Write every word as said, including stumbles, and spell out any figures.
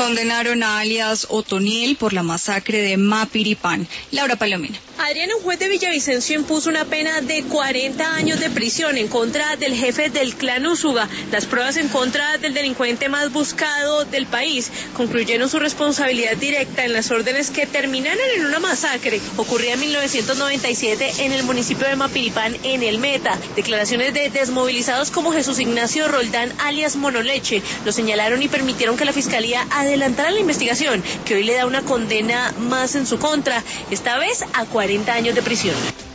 Condenaron a alias Otoniel por la masacre de Mapiripán. Laura Palomino. Adriana, un juez de Villavicencio impuso una pena de cuarenta años de prisión en contra del jefe del clan Úsuga. Las pruebas en contra del delincuente más buscado del país concluyeron su responsabilidad directa en las órdenes que terminaron en una masacre ocurrida en mil novecientos noventa y siete en el municipio de Mapiripán, en el Meta. Declaraciones de desmovilizados como Jesús Ignacio Roldán, alias Monoleche, lo señalaron y permitieron que la fiscalía adelantara la investigación, que hoy le da una condena más en su contra, esta vez a cuarenta años de prisión.